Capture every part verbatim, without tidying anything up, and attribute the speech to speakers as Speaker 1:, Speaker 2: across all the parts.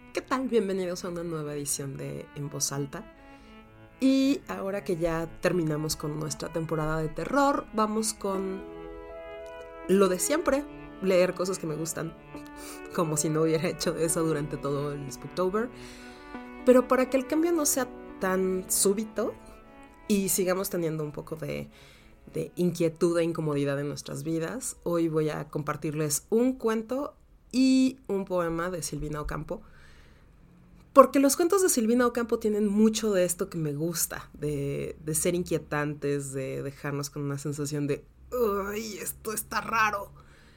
Speaker 1: ¿Qué tal? Bienvenidos a una nueva edición de En Voz Alta. Y ahora que ya terminamos con nuestra temporada de terror, vamos con lo de siempre, leer cosas que me gustan, como si no hubiera hecho eso durante todo el Spooktober. Pero para que el cambio no sea tan súbito y sigamos teniendo un poco de, de inquietud e incomodidad en nuestras vidas, hoy voy a compartirles un cuento y un poema de Silvina Ocampo. Porque los cuentos de Silvina Ocampo tienen mucho de esto que me gusta, de, de ser inquietantes, de dejarnos con una sensación de ¡ay, esto está raro!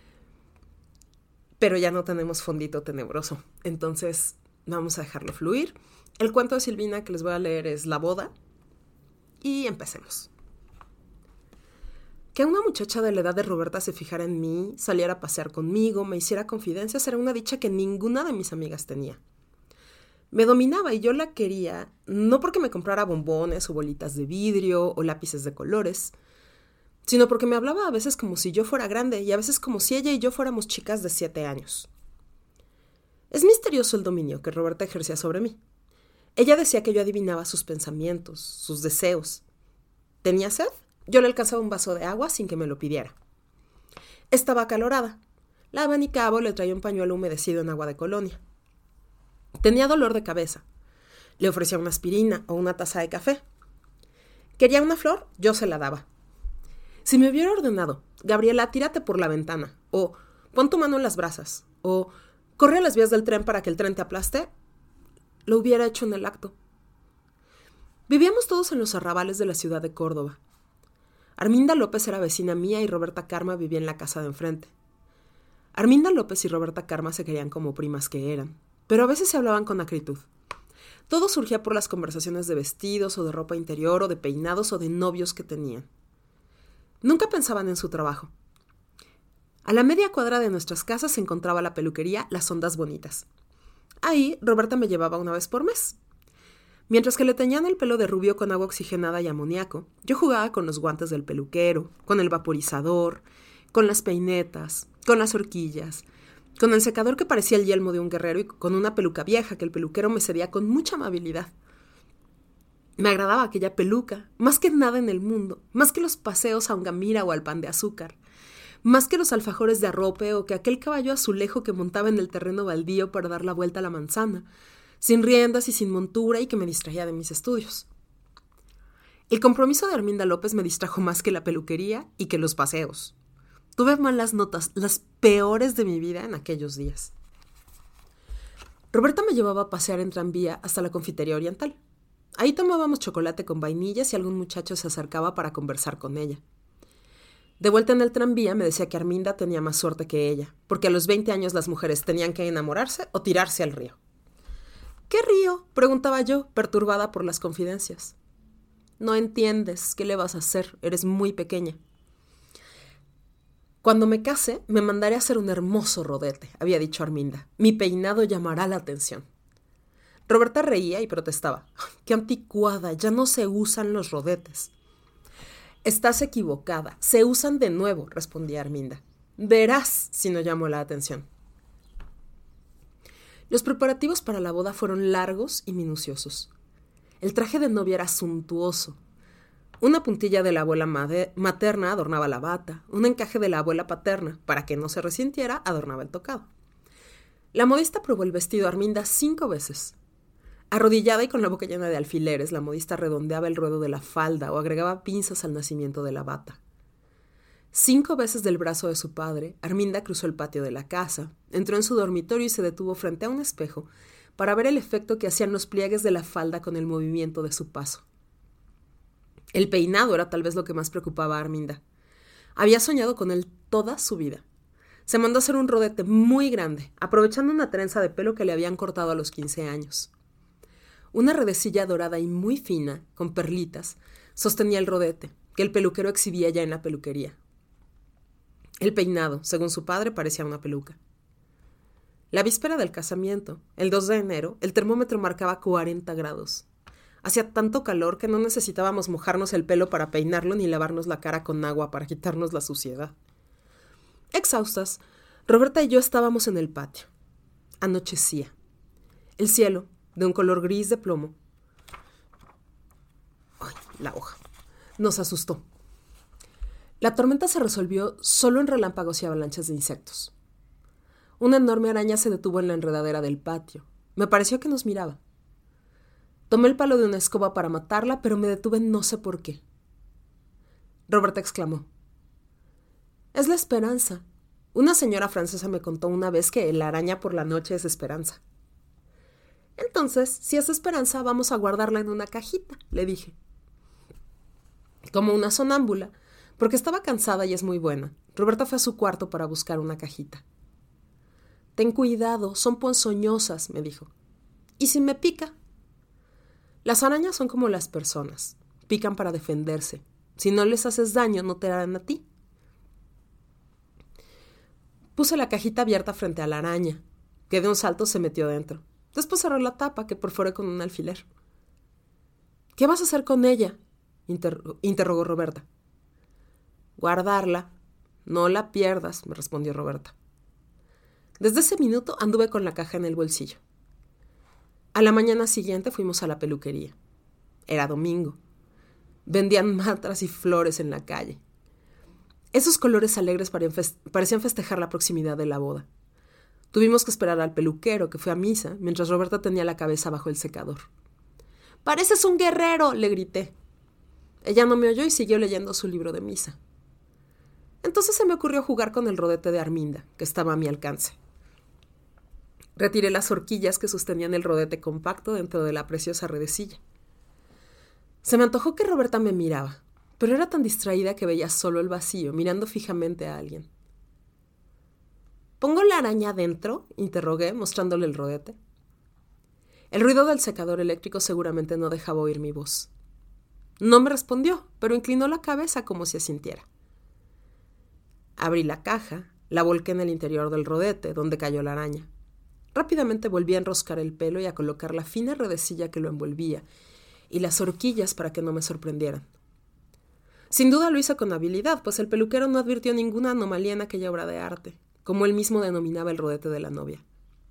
Speaker 1: Pero ya no tenemos fondito tenebroso, entonces vamos a dejarlo fluir. El cuento de Silvina que les voy a leer es La boda, y empecemos. Que una muchacha de la edad de Roberta se fijara en mí, saliera a pasear conmigo, me hiciera confidencias, era una dicha que ninguna de mis amigas tenía. Me dominaba y yo la quería, no porque me comprara bombones o bolitas de vidrio o lápices de colores, sino porque me hablaba a veces como si yo fuera grande y a veces como si ella y yo fuéramos chicas de siete años. Es misterioso el dominio que Roberta ejercía sobre mí. Ella decía que yo adivinaba sus pensamientos, sus deseos. ¿Tenía sed? Yo le alcanzaba un vaso de agua sin que me lo pidiera. Estaba acalorada. La abanicaba o le traía un pañuelo humedecido en agua de colonia. Tenía dolor de cabeza. Le ofrecía una aspirina o una taza de café. ¿Quería una flor? Yo se la daba. Si me hubiera ordenado, Gabriela, tírate por la ventana, o pon tu mano en las brasas, o corre a las vías del tren para que el tren te aplaste, lo hubiera hecho en el acto. Vivíamos todos en los arrabales de la ciudad de Córdoba. Arminda López era vecina mía y Roberta Karma vivía en la casa de enfrente. Arminda López y Roberta Karma se querían como primas que eran, pero a veces se hablaban con acritud. Todo surgía por las conversaciones de vestidos o de ropa interior o de peinados o de novios que tenían. Nunca pensaban en su trabajo. A la media cuadra de nuestras casas se encontraba la peluquería Las Ondas Bonitas. Ahí Roberta me llevaba una vez por mes. Mientras que le teñían el pelo de rubio con agua oxigenada y amoníaco, yo jugaba con los guantes del peluquero, con el vaporizador, con las peinetas, con las horquillas, con el secador que parecía el yelmo de un guerrero y con una peluca vieja que el peluquero me cedía con mucha amabilidad. Me agradaba aquella peluca, más que nada en el mundo, más que los paseos a Ongamira o al Pan de Azúcar, más que los alfajores de arrope o que aquel caballo azulejo que montaba en el terreno baldío para dar la vuelta a la manzana, sin riendas y sin montura y que me distraía de mis estudios. El compromiso de Arminda López me distrajo más que la peluquería y que los paseos. Tuve malas notas, las peores de mi vida en aquellos días. Roberta me llevaba a pasear en tranvía hasta la confitería oriental. Ahí tomábamos chocolate con vainillas y algún muchacho se acercaba para conversar con ella. De vuelta en el tranvía me decía que Arminda tenía más suerte que ella, porque a los veinte años las mujeres tenían que enamorarse o tirarse al río. ¿Qué río?, preguntaba yo, perturbada por las confidencias. No entiendes, ¿qué le vas a hacer? Eres muy pequeña. Cuando me case, me mandaré a hacer un hermoso rodete, había dicho Arminda. Mi peinado llamará la atención. Roberta reía y protestaba. ¡Qué anticuada! Ya no se usan los rodetes. Estás equivocada. Se usan de nuevo, respondía Arminda. Verás si no llamó la atención. Los preparativos para la boda fueron largos y minuciosos. El traje de novia era suntuoso. Una puntilla de la abuela materna adornaba la bata, un encaje de la abuela paterna, para que no se resintiera, adornaba el tocado. La modista probó el vestido a Arminda cinco veces. Arrodillada y con la boca llena de alfileres, la modista redondeaba el ruedo de la falda o agregaba pinzas al nacimiento de la bata. Cinco veces del brazo de su padre, Arminda cruzó el patio de la casa, entró en su dormitorio y se detuvo frente a un espejo para ver el efecto que hacían los pliegues de la falda con el movimiento de su paso. El peinado era tal vez lo que más preocupaba a Arminda. Había soñado con él toda su vida. Se mandó a hacer un rodete muy grande, aprovechando una trenza de pelo que le habían cortado a los quince años. Una redecilla dorada y muy fina, con perlitas, sostenía el rodete, que el peluquero exhibía ya en la peluquería. El peinado, según su padre, parecía una peluca. La víspera del casamiento, el dos de enero, el termómetro marcaba cuarenta grados. Hacía tanto calor que no necesitábamos mojarnos el pelo para peinarlo ni lavarnos la cara con agua para quitarnos la suciedad. Exhaustas, Roberta y yo estábamos en el patio. Anochecía. El cielo, de un color gris de plomo. Ay, la hoja. Nos asustó. La tormenta se resolvió solo en relámpagos y avalanchas de insectos. Una enorme araña se detuvo en la enredadera del patio. Me pareció que nos miraba. Tomé el palo de una escoba para matarla, pero me detuve no sé por qué. Roberta exclamó: «Es la esperanza. Una señora francesa me contó una vez que la araña por la noche es esperanza». «Entonces, si es esperanza, vamos a guardarla en una cajita», le dije. Como una sonámbula, porque estaba cansada y es muy buena, Roberta fue a su cuarto para buscar una cajita. «Ten cuidado, son ponzoñosas», me dijo. «¿Y si me pica?» Las arañas son como las personas, pican para defenderse. Si no les haces daño, no te harán a ti. Puse la cajita abierta frente a la araña, que de un salto se metió dentro. Después cerré la tapa, que perforé con un alfiler. «¿Qué vas a hacer con ella?», interro- interrogó Roberta. «Guardarla. No la pierdas», me respondió Roberta. Desde ese minuto anduve con la caja en el bolsillo. A la mañana siguiente fuimos a la peluquería. Era domingo. Vendían matras y flores en la calle. Esos colores alegres parecían festejar la proximidad de la boda. Tuvimos que esperar al peluquero, que fue a misa, mientras Roberta tenía la cabeza bajo el secador. «¡Pareces un guerrero!», le grité. Ella no me oyó y siguió leyendo su libro de misa. Entonces se me ocurrió jugar con el rodete de Arminda, que estaba a mi alcance. Retiré las horquillas que sostenían el rodete compacto dentro de la preciosa redecilla. Se me antojó que Roberta me miraba, pero era tan distraída que veía solo el vacío, mirando fijamente a alguien. «¿Pongo la araña adentro?», interrogué, mostrándole el rodete. El ruido del secador eléctrico seguramente no dejaba oír mi voz. No me respondió, pero inclinó la cabeza como si asintiera. Abrí la caja, la volqué en el interior del rodete, donde cayó la araña. Rápidamente volví a enroscar el pelo y a colocar la fina redecilla que lo envolvía y las horquillas para que no me sorprendieran. Sin duda lo hice con habilidad, pues el peluquero no advirtió ninguna anomalía en aquella obra de arte, como él mismo denominaba el rodete de la novia.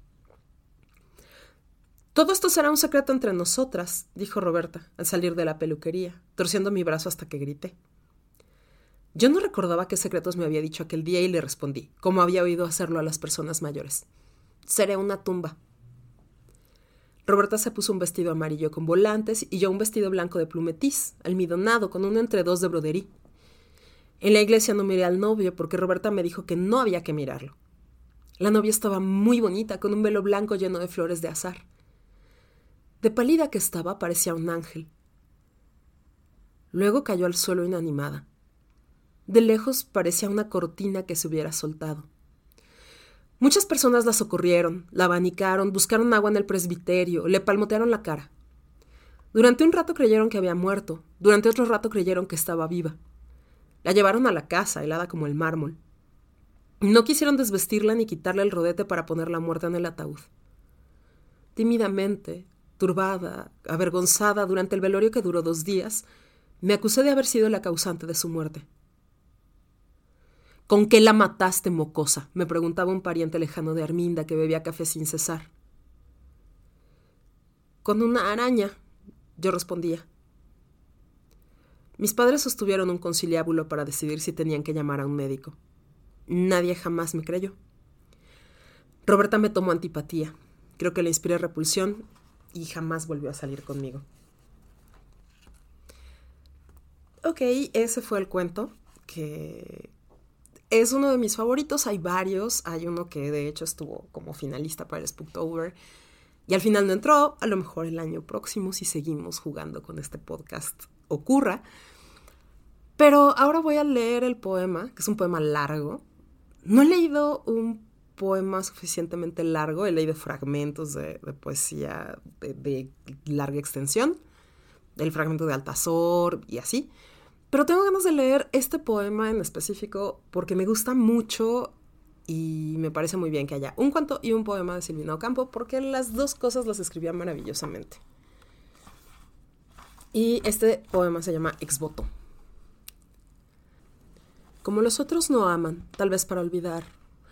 Speaker 1: «Todo esto será un secreto entre nosotras», dijo Roberta al salir de la peluquería, torciendo mi brazo hasta que grité. Yo no recordaba qué secretos me había dicho aquel día y le respondí, como había oído hacerlo a las personas mayores: «Seré una tumba». Roberta se puso un vestido amarillo con volantes y yo un vestido blanco de plumetiz, almidonado, con un entredos de broderí. En la iglesia no miré al novio porque Roberta me dijo que no había que mirarlo. La novia estaba muy bonita, con un velo blanco lleno de flores de azahar. De pálida que estaba, parecía un ángel. Luego cayó al suelo inanimada. De lejos parecía una cortina que se hubiera soltado. Muchas personas la socorrieron, la abanicaron, buscaron agua en el presbiterio, le palmotearon la cara. Durante un rato creyeron que había muerto, durante otro rato creyeron que estaba viva. La llevaron a la casa, helada como el mármol. No quisieron desvestirla ni quitarle el rodete para ponerla muerta en el ataúd. Tímidamente, turbada, avergonzada durante el velorio que duró dos días, me acusé de haber sido la causante de su muerte. «¿Con qué la mataste, mocosa?», me preguntaba un pariente lejano de Arminda que bebía café sin cesar. «Con una araña», yo respondía. Mis padres sostuvieron un conciliábulo para decidir si tenían que llamar a un médico. Nadie jamás me creyó. Roberta me tomó antipatía. Creo que le inspiré repulsión y jamás volvió a salir conmigo. Ok, ese fue el cuento, que es uno de mis favoritos. Hay varios. Hay uno que de hecho estuvo como finalista para el Spooktober y al final no entró. A lo mejor el año próximo, si seguimos jugando con este podcast, ocurra. Pero ahora voy a leer el poema, que es un poema largo. No he leído un poema suficientemente largo, he leído fragmentos de, de poesía de, de larga extensión, el fragmento de Altazor y así. Pero tengo ganas de leer este poema en específico porque me gusta mucho y me parece muy bien que haya un cuento y un poema de Silvina Ocampo, porque las dos cosas las escribía maravillosamente. Y este poema se llama Ex Voto. Como los otros no aman, tal vez para olvidar,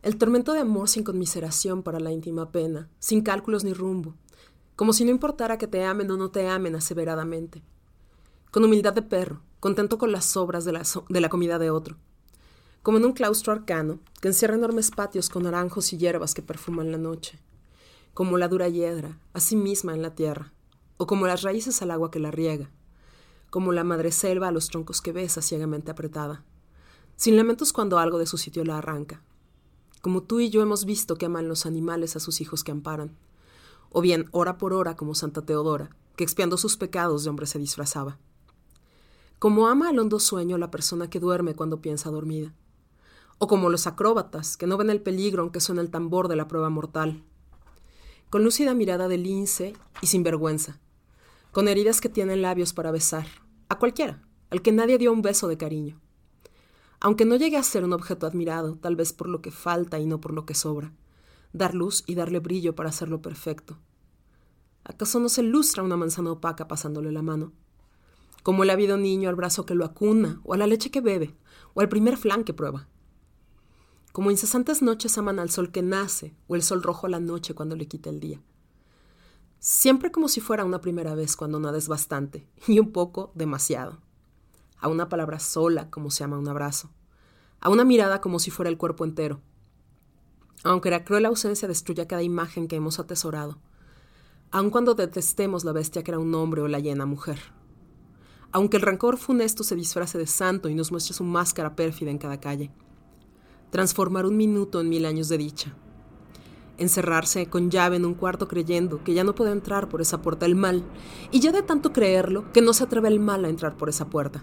Speaker 1: El tormento de amor sin conmiseración para la íntima pena, sin cálculos ni rumbo, como si no importara que te amen o no te amen aseveradamente. Con humildad de perro, contento con las sobras de la, so- de la comida de otro. Como en un claustro arcano que encierra enormes patios con naranjos y hierbas que perfuman la noche. Como la dura hiedra, a sí misma en la tierra, o como las raíces al agua que la riega. Como la madre selva a los troncos que besa ciegamente apretada. Sin lamentos cuando algo de su sitio la arranca. Como tú y yo hemos visto que aman los animales a sus hijos que amparan. O bien, hora por hora, como Santa Teodora, que expiando sus pecados de hombre se disfrazaba. Como ama al hondo sueño la persona que duerme cuando piensa dormida. O como los acróbatas, que no ven el peligro aunque suena el tambor de la prueba mortal. Con lúcida mirada de lince y sin vergüenza. Con heridas que tienen labios para besar. A cualquiera, al que nadie dio un beso de cariño. Aunque no llegue a ser un objeto admirado, tal vez por lo que falta y no por lo que sobra. Dar luz y darle brillo para hacerlo perfecto. ¿Acaso no se lustra una manzana opaca pasándole la mano? Como el ávido niño al brazo que lo acuna, o a la leche que bebe, o al primer flan que prueba. Como incesantes noches aman al sol que nace, o el sol rojo a la noche cuando le quita el día. Siempre como si fuera una primera vez cuando nada es bastante, y un poco demasiado. A una palabra sola como se ama un abrazo. A una mirada como si fuera el cuerpo entero. Aunque la cruel ausencia destruya cada imagen que hemos atesorado. Aun cuando detestemos la bestia que era un hombre o la hiena mujer. Aunque el rencor funesto se disfrace de santo y nos muestre su máscara pérfida en cada calle. Transformar un minuto en mil años de dicha. Encerrarse con llave en un cuarto creyendo que ya no puede entrar por esa puerta el mal, y ya de tanto creerlo que no se atreve el mal a entrar por esa puerta.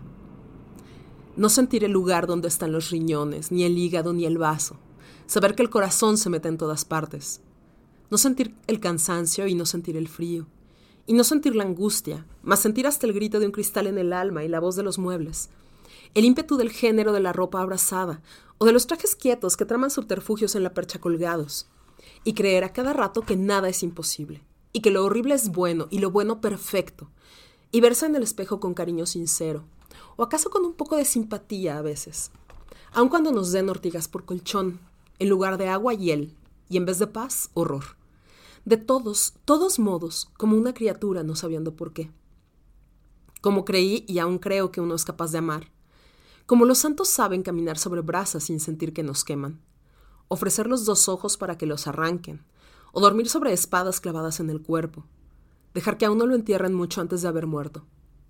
Speaker 1: No sentir el lugar donde están los riñones, ni el hígado, ni el vaso. Saber que el corazón se mete en todas partes. No sentir el cansancio y no sentir el frío. Y no sentir la angustia, mas sentir hasta el grito de un cristal en el alma y la voz de los muebles. El ímpetu del género de la ropa abrazada, o de los trajes quietos que traman subterfugios en la percha colgados. Y creer a cada rato que nada es imposible. Y que lo horrible es bueno y lo bueno perfecto. Y verse en el espejo con cariño sincero. O acaso con un poco de simpatía a veces. Aun cuando nos den ortigas por colchón, en lugar de agua, hiel, y en vez de paz, horror. De todos, todos modos, como una criatura no sabiendo por qué. Como creí y aún creo que uno es capaz de amar. Como los santos saben caminar sobre brasas sin sentir que nos queman. Ofrecer los dos ojos para que los arranquen. O dormir sobre espadas clavadas en el cuerpo. Dejar que a uno lo entierren mucho antes de haber muerto.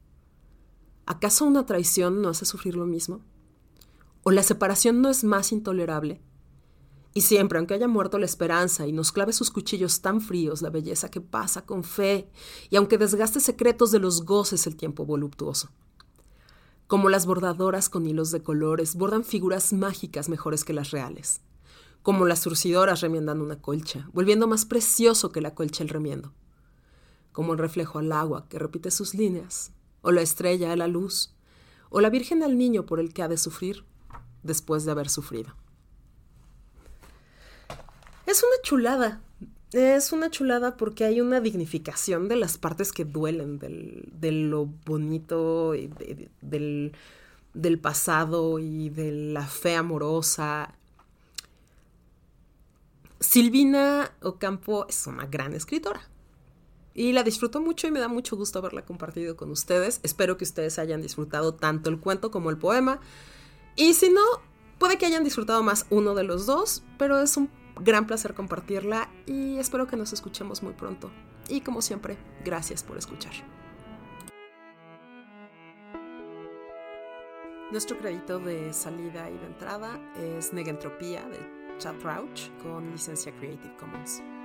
Speaker 1: ¿Acaso una traición no hace sufrir lo mismo? ¿O la separación no es más intolerable? Y siempre, aunque haya muerto la esperanza y nos clave sus cuchillos tan fríos la belleza que pasa con fe, y aunque desgaste secretos de los goces el tiempo voluptuoso. Como las bordadoras con hilos de colores bordan figuras mágicas mejores que las reales. Como las surcidoras remiendan una colcha, volviendo más precioso que la colcha el remiendo. Como el reflejo al agua que repite sus líneas, o la estrella a la luz, o la virgen al niño por el que ha de sufrir después de haber sufrido. Es una chulada, es una chulada porque hay una dignificación de las partes que duelen, del, de lo bonito, y de, de, del, del pasado y de la fe amorosa. Silvina Ocampo es una gran escritora. Y la disfruto mucho y me da mucho gusto haberla compartido con ustedes. Espero que ustedes hayan disfrutado tanto el cuento como el poema. Y si no, puede que hayan disfrutado más uno de los dos, pero es un gran placer compartirla y espero que nos escuchemos muy pronto. Y como siempre, gracias por escuchar. Nuestro crédito de salida y de entrada es Negentropía de Chad Rauch con licencia Creative Commons.